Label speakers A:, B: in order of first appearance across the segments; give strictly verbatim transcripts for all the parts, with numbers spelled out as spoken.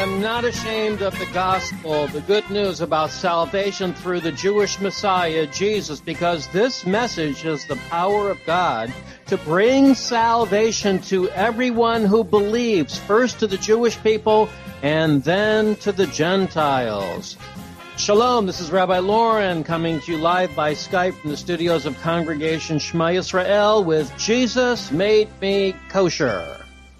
A: am not ashamed of the gospel, the good news about salvation through the Jewish Messiah, Jesus, because this message is the power of God to bring salvation to everyone who believes, first to the Jewish people and then to the Gentiles. Shalom, this is Rabbi Lauren coming to you live by Skype from the studios of Congregation Shema Yisrael with Jesus Made Me Kosher.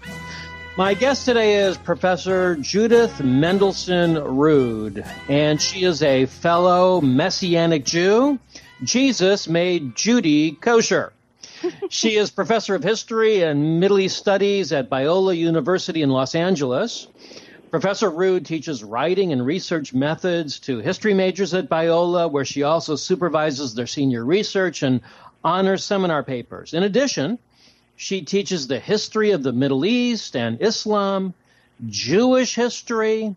A: My guest today is Professor Judith Mendelsohn Rood, and she is a fellow Messianic Jew. Jesus made Judy kosher. She is professor of history and Middle East studies at Biola University in Los Angeles. Professor Rood teaches writing and research methods to history majors at Biola, where she also supervises their senior research and honors seminar papers. In addition, she teaches the history of the Middle East and Islam, Jewish history,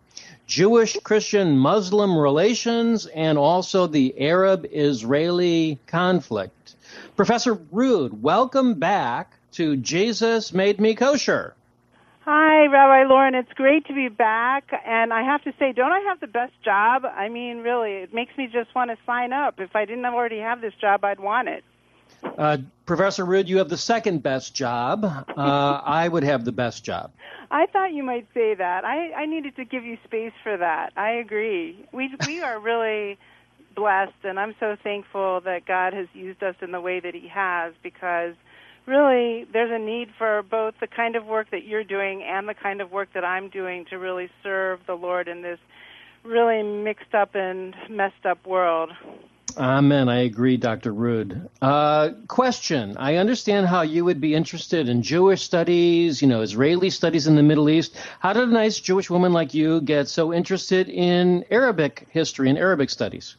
A: Jewish-Christian-Muslim relations, and also the Arab-Israeli conflict. Professor Rood, welcome back to Jesus Made Me Kosher.
B: Hi, Rabbi Lauren. It's great to be back. And I have to say, don't I have the best job? I mean, really, it makes me just want to sign up. If I didn't already have this job, I'd want it.
A: Uh, Professor Rood, you have the second best job. Uh, I would have the best job.
B: I thought you might say that. I, I needed to give you space for that. I agree. We we are really blessed, and I'm so thankful that God has used us in the way that He has, because really there's a need for both the kind of work that you're doing and the kind of work that I'm doing to really serve the Lord in this really mixed up and messed up world.
A: Amen. I agree, Doctor Rood. Uh, question. I understand how you would be interested in Jewish studies, you know, Israeli studies in the Middle East. How did a nice Jewish woman like you get so interested in Arabic history and Arabic studies?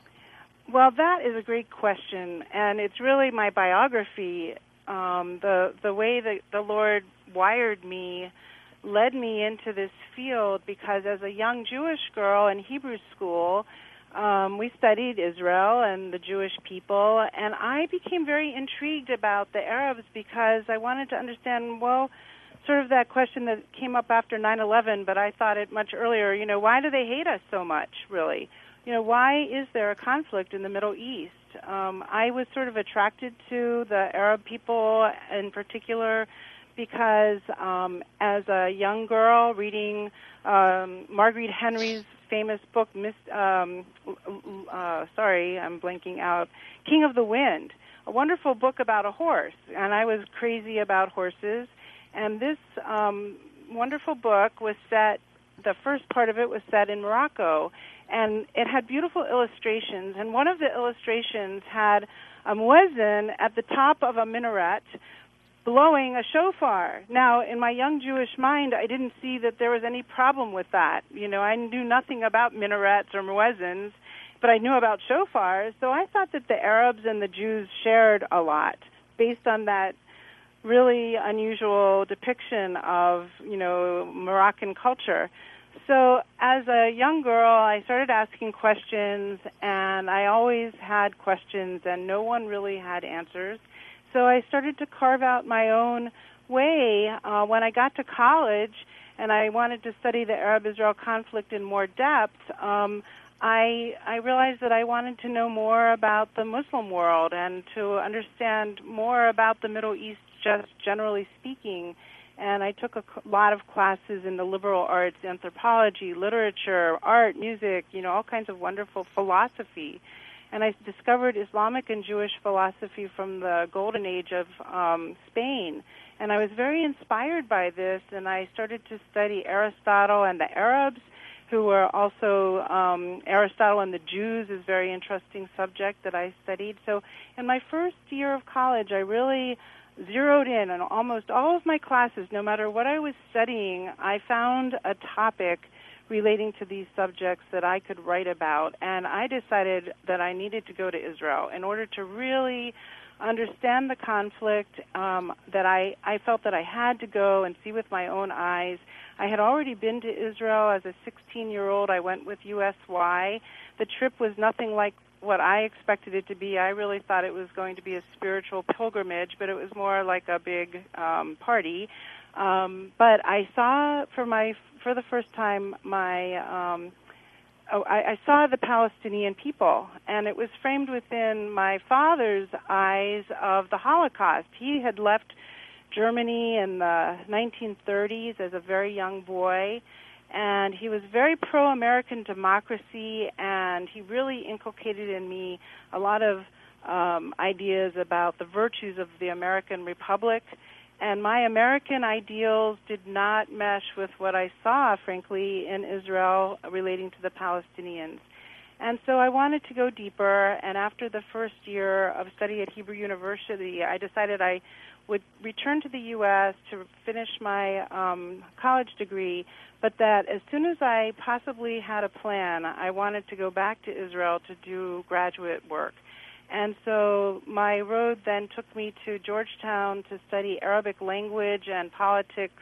B: Well, that is a great question, and it's really my biography. Um, the the way that the Lord wired me led me into this field because as a young Jewish girl in Hebrew school, Um, we studied Israel and the Jewish people, and I became very intrigued about the Arabs because I wanted to understand, well, sort of that question that came up after nine eleven, but I thought it much earlier, you know, why do they hate us so much, really? You know, why is there a conflict in the Middle East? Um, I was sort of attracted to the Arab people in particular because um, as a young girl reading um, Marguerite Henry's famous book, Miss, um, uh, sorry, I'm blanking out, King of the Wind, a wonderful book about a horse. And I was crazy about horses. And this um, wonderful book was set, the first part of it was set in Morocco. And it had beautiful illustrations. And one of the illustrations had a muezzin at the top of a minaret blowing a shofar. Now, in my young Jewish mind, I didn't see that there was any problem with that. You know, I knew nothing about minarets or muezzins, but I knew about shofars, so I thought that the Arabs and the Jews shared a lot based on that really unusual depiction of, you know, Moroccan culture. So as a young girl, I started asking questions, and I always had questions, and no one really had answers. So I started to carve out my own way. Uh, when I got to college and I wanted to study the Arab-Israel conflict in more depth, um, I, I realized that I wanted to know more about the Muslim world and to understand more about the Middle East, just generally speaking. And I took a lot of classes in the liberal arts, anthropology, literature, art, music, you know, all kinds of wonderful philosophy. And I discovered Islamic and Jewish philosophy from the golden age of um, Spain. And I was very inspired by this, and I started to study Aristotle and the Arabs, who were also, um, Aristotle and the Jews is a very interesting subject that I studied. So in my first year of college, I really zeroed in on almost all of my classes. No matter what I was studying, I found a topic relating to these subjects that I could write about, and I decided that I needed to go to Israel in order to really understand the conflict, um, that I, I felt that I had to go and see with my own eyes. I had already been to Israel as a sixteen-year-old. I went with U S Y. The trip was nothing like what I expected it to be. I really thought it was going to be a spiritual pilgrimage, but it was more like a big um, party. Um, but I saw for my for the first time, my um, oh, I, I saw the Palestinian people, and it was framed within my father's eyes of the Holocaust. He had left Germany in the nineteen thirties as a very young boy, and he was very pro-American democracy, and he really inculcated in me a lot of um, ideas about the virtues of the American Republic. And my American ideals did not mesh with what I saw, frankly, in Israel relating to the Palestinians. And so I wanted to go deeper, and after the first year of study at Hebrew University, I decided I would return to the U S to finish my um, college degree, but that as soon as I possibly had a plan, I wanted to go back to Israel to do graduate work. And so my road then took me to Georgetown to study Arabic language and politics.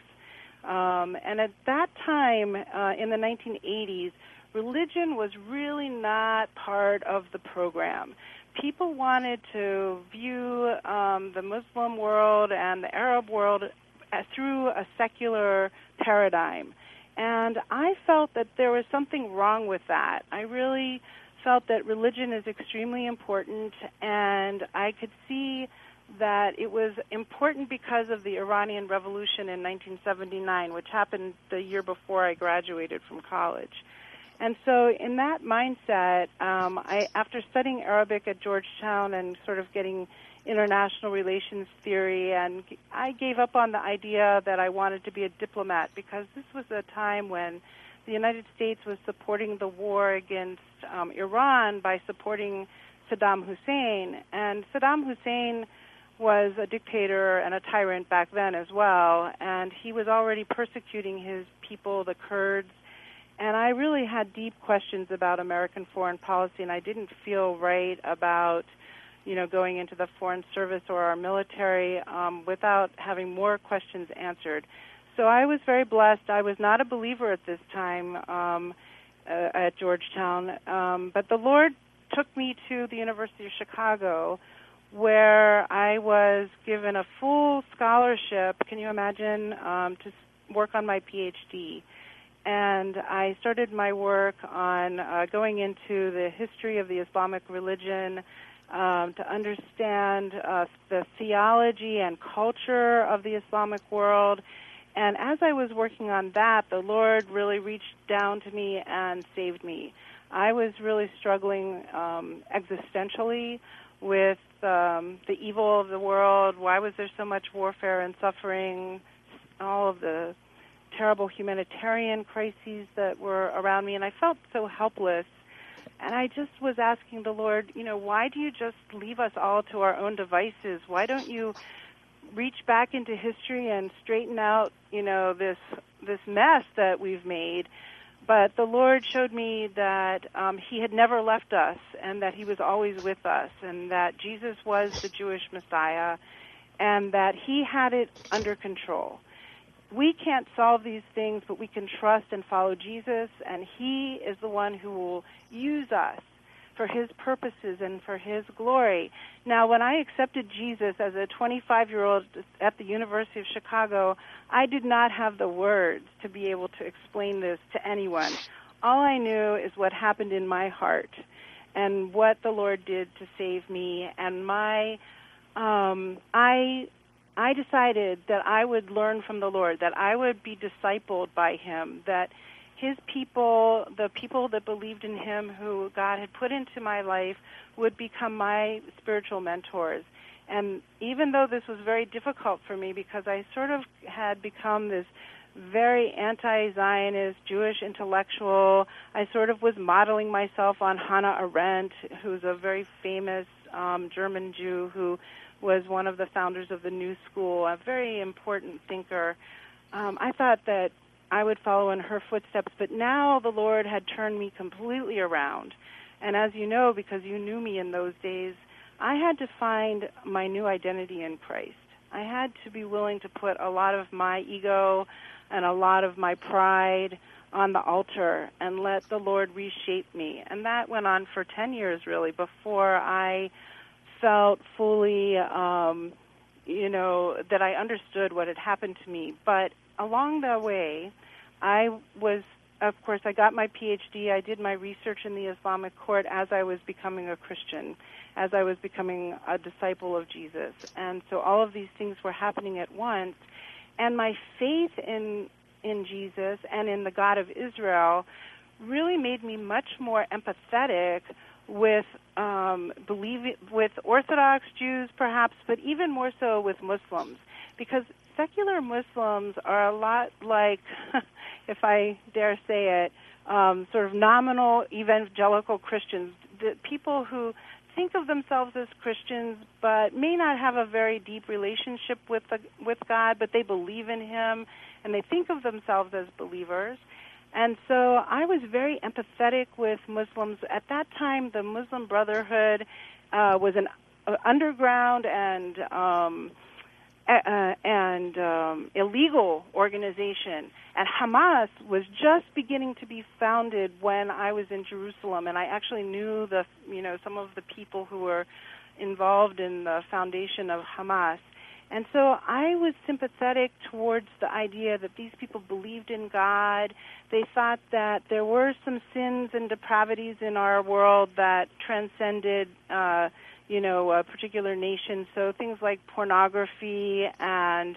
B: Um, and at that time, uh, in the nineteen eighties, religion was really not part of the program. People wanted to view um, the Muslim world and the Arab world uh, through a secular paradigm. And I felt that there was something wrong with that. I really felt that religion is extremely important, and I could see that it was important because of the Iranian Revolution in nineteen seventy-nine, which happened the year before I graduated from college. And so in that mindset, um, I, after studying Arabic at Georgetown and sort of getting international relations theory, and I gave up on the idea that I wanted to be a diplomat, because this was a time when the United States was supporting the war against um, Iran by supporting Saddam Hussein. And Saddam Hussein was a dictator and a tyrant back then as well, and he was already persecuting his people, the Kurds. And I really had deep questions about American foreign policy, and I didn't feel right about, you know, going into the Foreign Service or our military um, without having more questions answered. So I was very blessed. I was not a believer at this time um, uh, at Georgetown, um, but the Lord took me to the University of Chicago, where I was given a full scholarship, can you imagine, um, to work on my P H D. And I started my work on uh, going into the history of the Islamic religion, um, to understand uh, the theology and culture of the Islamic world. And as I was working on that, the Lord really reached down to me and saved me. I was really struggling um, existentially with um, the evil of the world. Why was there so much warfare and suffering? All of the terrible humanitarian crises that were around me, and I felt so helpless. And I just was asking the Lord, you know, why do you just leave us all to our own devices? Why don't you reach back into history and straighten out, you know, this this mess that we've made? But the Lord showed me that um, he had never left us, and that he was always with us, and that Jesus was the Jewish Messiah, and that he had it under control. We can't solve these things, but we can trust and follow Jesus, and he is the one who will use us for his purposes and for his glory. Now, when I accepted Jesus as a twenty-five-year-old at the University of Chicago, I did not have the words to be able to explain this to anyone. All I knew is what happened in my heart and what the Lord did to save me. And my, um, I... I decided that I would learn from the Lord, that I would be discipled by him, that his people, the people that believed in him who God had put into my life, would become my spiritual mentors. And even though this was very difficult for me, because I sort of had become this very anti-Zionist Jewish intellectual, I sort of was modeling myself on Hannah Arendt, who's a very famous um, German Jew who was one of the founders of the New School, a very important thinker. Um, I thought that I would follow in her footsteps, but now the Lord had turned me completely around. And as you know, because you knew me in those days, I had to find my new identity in Christ. I had to be willing to put a lot of my ego and a lot of my pride on the altar and let the Lord reshape me. And that went on for ten years, really, before I felt fully, um, you know, that I understood what had happened to me. But along the way, I was, of course, I got my P H D. I did my research in the Islamic court as I was becoming a Christian, as I was becoming a disciple of Jesus. And so all of these things were happening at once. And my faith in in Jesus and in the God of Israel really made me much more empathetic with um, believe with Orthodox Jews, perhaps, but even more so with Muslims, because secular Muslims are a lot like, if I dare say it, um, sort of nominal evangelical Christians, the people who think of themselves as Christians but may not have a very deep relationship with the, with God, but they believe in Him and they think of themselves as believers. And so I was very empathetic with Muslims. At that time, the Muslim Brotherhood uh, was an uh, underground and um, uh, and um, illegal organization. And Hamas was just beginning to be founded when I was in Jerusalem, and I actually knew the you know some of the people who were involved in the foundation of Hamas. And so I was sympathetic towards the idea that these people believed in God. They thought that there were some sins and depravities in our world that transcended, uh, you know, a particular nation. So things like pornography and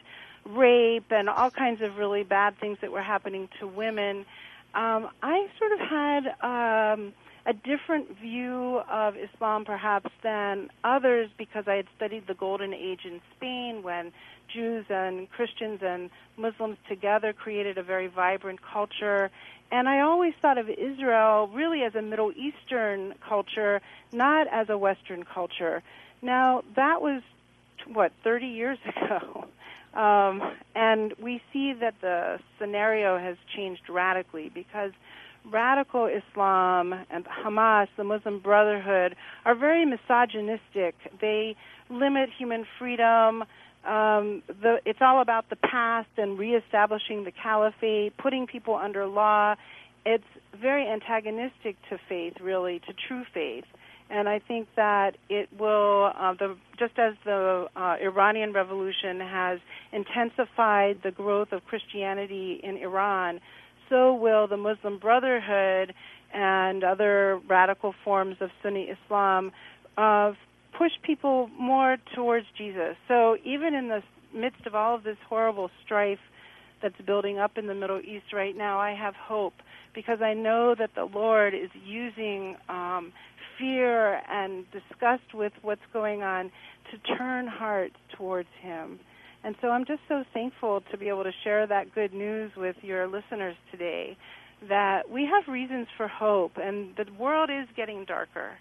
B: rape and all kinds of really bad things that were happening to women. Um, I sort of had um, a different view of Islam perhaps than others because I had studied the Golden Age in Spain when Jews and Christians and Muslims together created a very vibrant culture. And I always thought of Israel really as a Middle Eastern culture, not as a Western culture. Now, that was, what, thirty years ago. Um, and we see that the scenario has changed radically because radical Islam and Hamas, the Muslim Brotherhood, are very misogynistic. They limit human freedom. Um, the, it's all about the past and reestablishing the caliphate, putting people under law. It's very antagonistic to faith, really, to true faith. And I think that it will, uh, the, just as the uh, Iranian Revolution has intensified the growth of Christianity in Iran, so will the Muslim Brotherhood and other radical forms of Sunni Islam uh, push people more towards Jesus. So even in the midst of all of this horrible strife that's building up in the Middle East right now, I have hope because I know that the Lord is using um, fear and disgust with what's going on to turn hearts towards Him. And so I'm just so thankful to be able to share that good news with your listeners today, that we have reasons for hope, and the world is getting darker.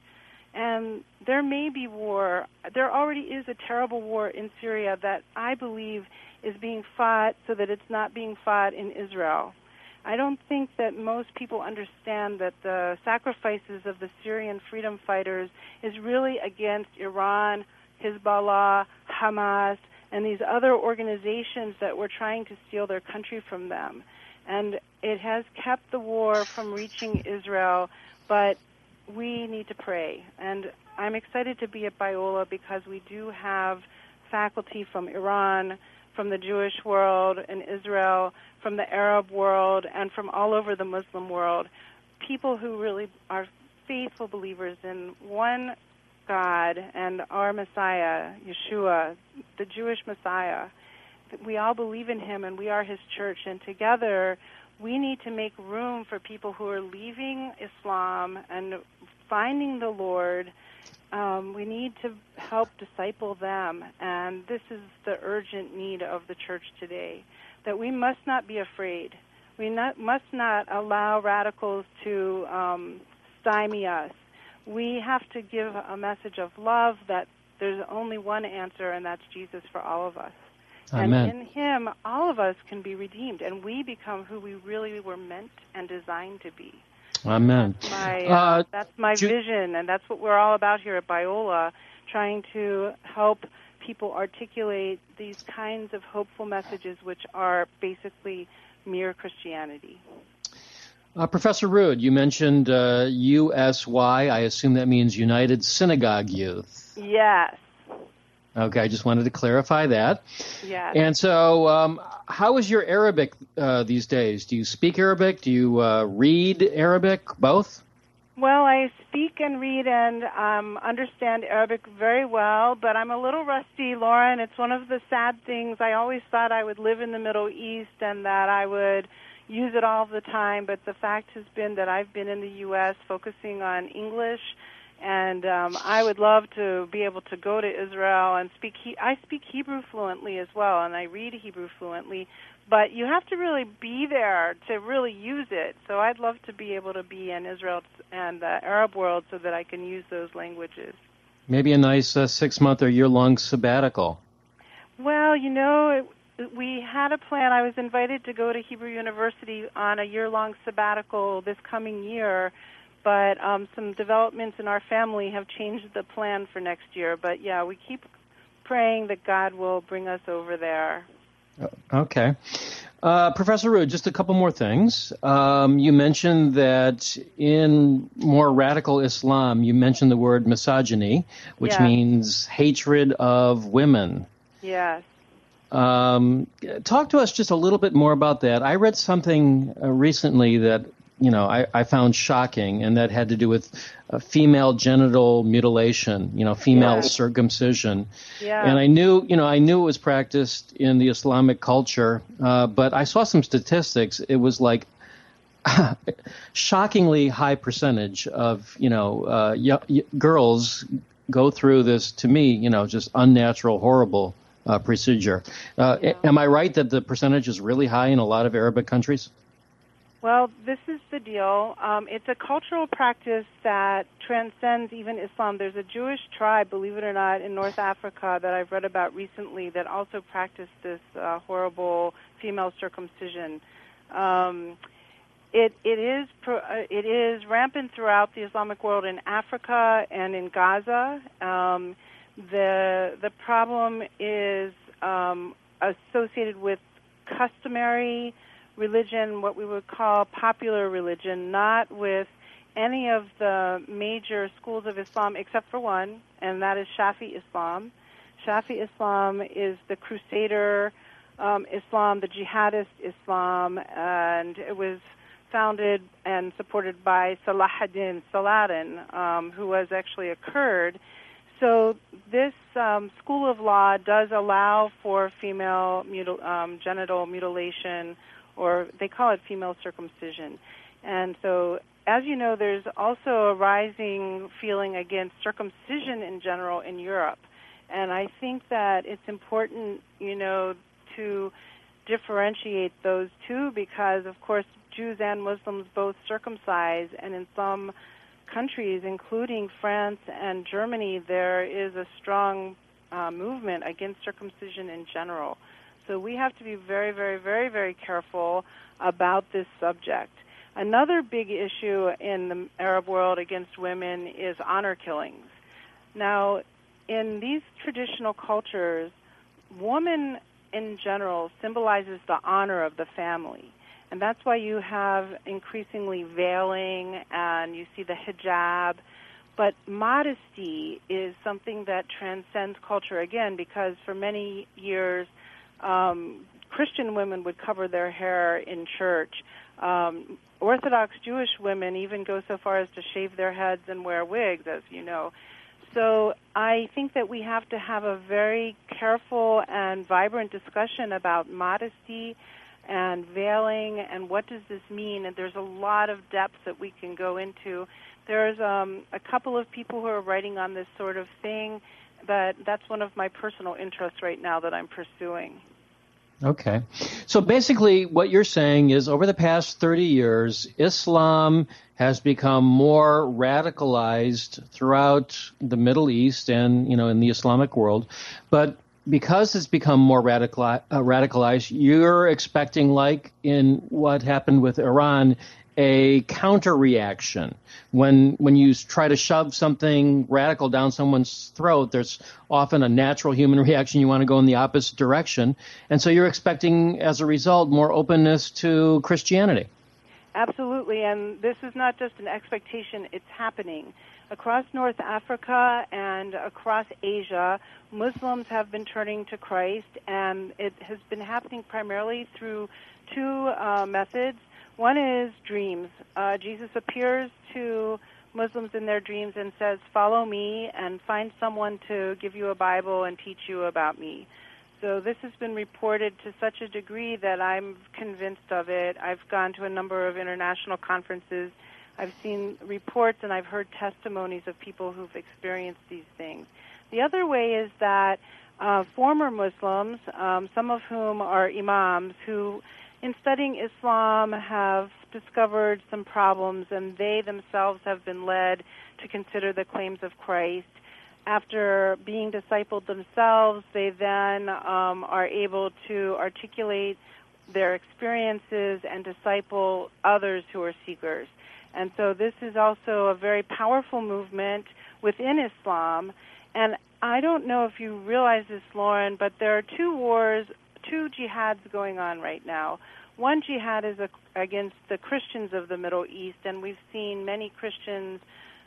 B: And there may be war. There already is a terrible war in Syria that I believe is being fought so that it's not being fought in Israel. I don't think that most people understand that the sacrifices of the Syrian freedom fighters is really against Iran, Hezbollah, Hamas, and these other organizations that were trying to steal their country from them. And it has kept the war from reaching Israel, but we need to pray. And I'm excited to be at Biola because we do have faculty from Iran, from the Jewish world and Israel, from the Arab world, and from all over the Muslim world, people who really are faithful believers in one God and our Messiah, Yeshua, the Jewish Messiah. We all believe in Him and we are His church, and together we need to make room for people who are leaving Islam and finding the Lord. Um, we need to help disciple them, and this is the urgent need of the church today, that we must not be afraid. We not, must not allow radicals to um, stymie us. We have to give a message of love that there's only one answer, and that's Jesus for all of us.
A: Amen.
B: And in Him, all of us can be redeemed, and we become who we really were meant and designed to be.
A: Amen.
B: That's my, uh,
A: uh,
B: that's my
A: Ju-
B: vision, and that's what we're all about here at Biola, trying to help people articulate these kinds of hopeful messages, which are basically mere Christianity.
A: Uh, Professor Rood, you mentioned uh, U S Y. I assume that means United Synagogue Youth.
B: Yes.
A: Okay, I just wanted to clarify that.
B: Yeah.
A: And so, um, how is your Arabic uh, these days? Do you speak Arabic? Do you uh, read Arabic? Both?
B: Well, I speak and read and um, understand Arabic very well, but I'm a little rusty, Lauren. It's one of the sad things. I always thought I would live in the Middle East and that I would use it all the time, but the fact has been that I've been in the U S focusing on English, and um, I would love to be able to go to Israel and speak. He- I speak Hebrew fluently as well, and I read Hebrew fluently. But you have to really be there to really use it. So I'd love to be able to be in Israel and the Arab world so that I can use those languages.
A: Maybe a nice uh, six-month or year-long sabbatical.
B: Well, you know, it, we had a plan. I was invited to go to Hebrew University on a year-long sabbatical this coming year, but um, some developments in our family have changed the plan for next year. But, yeah, we keep praying that God will bring us over there.
A: Okay. Uh, Professor Rood, just a couple more things. Um, you mentioned that in more radical Islam, you mentioned the word misogyny, which
B: yes.
A: means hatred of women.
B: Yes.
A: Um, talk to us just a little bit more about that. I read something uh, recently that, you know, I, I found shocking, and that had to do with uh, female genital mutilation, you know, female
B: yeah.
A: circumcision.
B: Yeah.
A: And I knew, you know, I knew it was practiced in the Islamic culture, uh, but I saw some statistics. It was like shockingly high percentage of, you know, uh, y- y- girls go through this, to me, you know, just unnatural, horrible uh, procedure. Uh,
B: yeah.
A: Am I right that the percentage is really high in a lot of Arabic countries?
B: Well, this is the deal. Um, it's a cultural practice that transcends even Islam. There's a Jewish tribe, believe it or not, in North Africa that I've read about recently that also practiced this uh, horrible female circumcision. Um, it it is pro, uh, it is rampant throughout the Islamic world in Africa and in Gaza. Um, the the problem is um, associated with customary religion, what we would call popular religion, not with any of the major schools of Islam except for one, and that is Shafi Islam. Shafi Islam is the Crusader um, Islam, the jihadist Islam, and it was founded and supported by Salah ad-Din Saladin, um, who was actually a Kurd. So this um, school of law does allow for female mutil- um, genital mutilation, or they call it female circumcision. And so, as you know, there's also a rising feeling against circumcision in general in Europe. And I think that it's important, you know, to differentiate those two because, of course, Jews and Muslims both circumcise, and in some countries, including France and Germany, there is a strong uh, movement against circumcision in general. So we have to be very, very, very, very careful about this subject. Another big issue in the Arab world against women is honor killings. Now, in these traditional cultures, woman in general symbolizes the honor of the family. And that's why you have increasingly veiling and you see the hijab. But modesty is something that transcends culture, again, because for many years, Um, Christian women would cover their hair in church. Um, Orthodox Jewish women even go so far as to shave their heads and wear wigs, as you know. So I think that we have to have a very careful and vibrant discussion about modesty and veiling and what does this mean. And there's a lot of depth that we can go into. There's um, a couple of people who are writing on this sort of thing, but that's one of my personal interests right now that I'm pursuing.
A: Okay. So basically what you're saying is over the past thirty years, Islam has become more radicalized throughout the Middle East and, you know, in the Islamic world. But because it's become more radical, uh, radicalized, you're expecting, like in what happened with Iran, a counter reaction. When when you try to shove something radical down someone's throat, there's often a natural human reaction. You want to go in the opposite direction. And so you're expecting, as a result, more openness to Christianity.
B: absolutely. And this is not just an expectation, it's happening. Across North Africa and across Asia, Muslims have been turning to Christ, and it has been happening primarily through two uh, methods. One is dreams. Uh, Jesus appears to Muslims in their dreams and says, "Follow me and find someone to give you a Bible and teach you about me." So this has been reported to such a degree that I'm convinced of it. I've gone to a number of international conferences. I've seen reports and I've heard testimonies of people who've experienced these things. The other way is that uh, former Muslims, um, some of whom are imams, who in studying Islam have discovered some problems, and they themselves have been led to consider the claims of Christ. After being discipled themselves, they then um, are able to articulate their experiences and disciple others who are seekers. And so this is also a very powerful movement within Islam. And I don't know if you realize this, Lauren, but there are two wars, two jihads going on right now. One jihad is a, against the Christians of the Middle East, and we've seen many Christians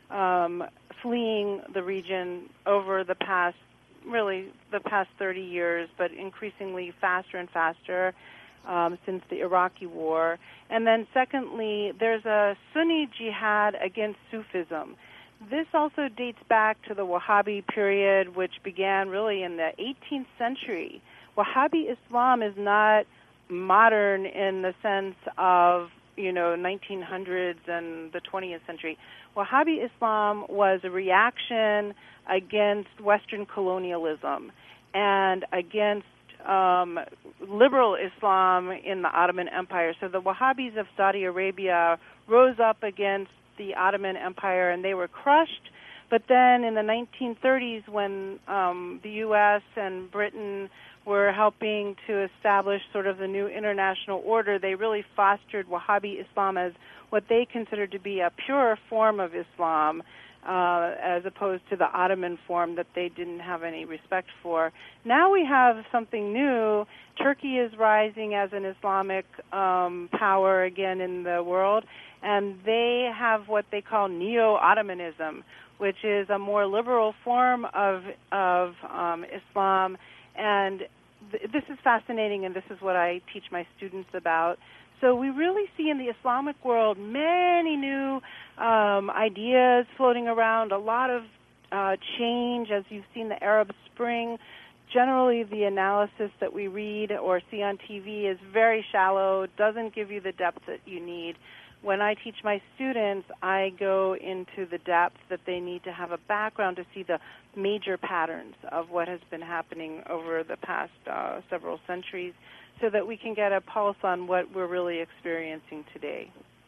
B: um, fleeing the region over the past, really the past thirty years, but increasingly faster and faster. Um, since the Iraqi war. And then secondly, there's a Sunni jihad against Sufism. This also dates back to the Wahhabi period, which began really in the eighteenth century. Wahhabi Islam is not modern in the sense of, you know, nineteen hundreds and the twentieth century. Wahhabi Islam was a reaction against Western colonialism and against Um, liberal Islam in the Ottoman Empire. So the Wahhabis of Saudi Arabia rose up against the Ottoman Empire, and they were crushed. But then in the nineteen thirties, when um, the U S and Britain were helping to establish sort of the new international order, they really fostered Wahhabi Islam as what they considered to be a pure form of Islam, Uh, as opposed to the Ottoman form that they didn't have any respect for. Now we have something new. Turkey is rising as an Islamic um, power again in the world, and they have what they call neo-Ottomanism, which is a more liberal form of, of um, Islam. And th- this is fascinating, and this is what I teach my students about. So we really see in the Islamic world many new um, ideas floating around, a lot of uh, change, as you've seen the Arab Spring. Generally, the analysis that we read or see on T V is very shallow, doesn't give you the depth that you need. When I teach my students, I go into the depth that they need to have a background to see the major patterns of what has been happening over the past uh, several centuries, so that we can get a pulse on what we're really experiencing today.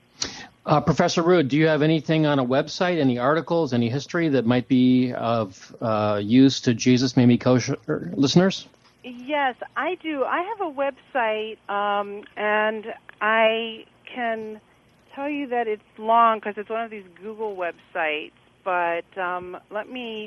A: Uh, Professor Rood, do you have anything on a website, any articles, any history that might be of uh, use to Jesus Made Me Kosher listeners?
B: Yes, I do. I have a website, um, and I can tell you that it's long because it's one of these Google websites, but um, let me...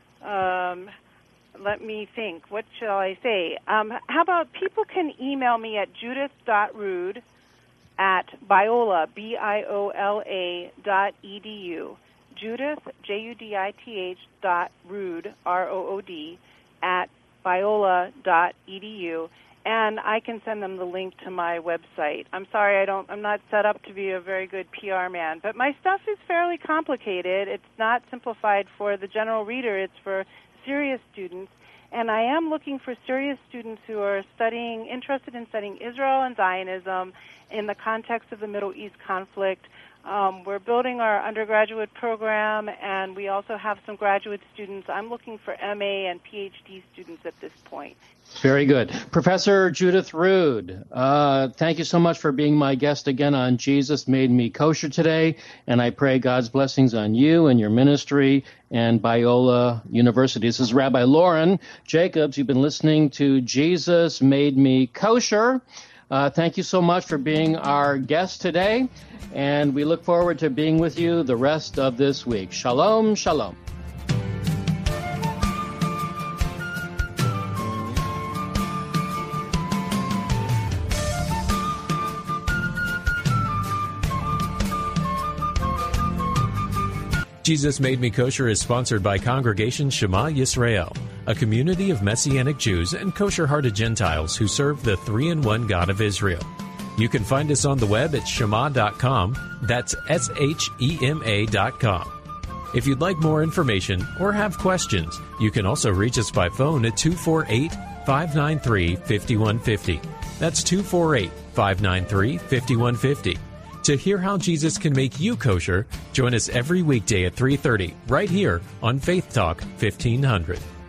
B: Um, Let me think. What shall I say? Um, how about people can email me at judith dot rood at Biola, B I O L A dot E D U. Judith, J U D I T H dot Rood, R O O D, at Biola dot E D U. And I can send them the link to my website. I'm sorry, I don't, I'm not set up to be a very good P R man, but my stuff is fairly complicated. It's not simplified for the general reader. It's for serious students, and I am looking for serious students who are studying, interested in studying Israel and Zionism in the context of the Middle East conflict. Um, we're building our undergraduate program, and we also have some graduate students. I'm looking for M A and P H D students at this point.
A: Very good. Professor Judith Rood, uh, thank you so much for being my guest again on Jesus Made Me Kosher today, and I pray God's blessings on you and your ministry and Biola University. This is Rabbi Lauren Jacobs. You've been listening to Jesus Made Me Kosher. Uh, thank you so much for being our guest today, and we look forward to being with you the rest of this week. Shalom, shalom.
C: Jesus Made Me Kosher is sponsored by Congregation Shema Yisrael, a community of Messianic Jews and kosher-hearted Gentiles who serve the three-in-one God of Israel. You can find us on the web at shema dot com. That's S H E M A dot com. If you'd like more information or have questions, you can also reach us by phone at two four eight, five nine three, five one five zero. That's two four eight, five nine three, five one five zero. To hear how Jesus can make you kosher, join us every weekday at three thirty right here on Faith Talk fifteen hundred.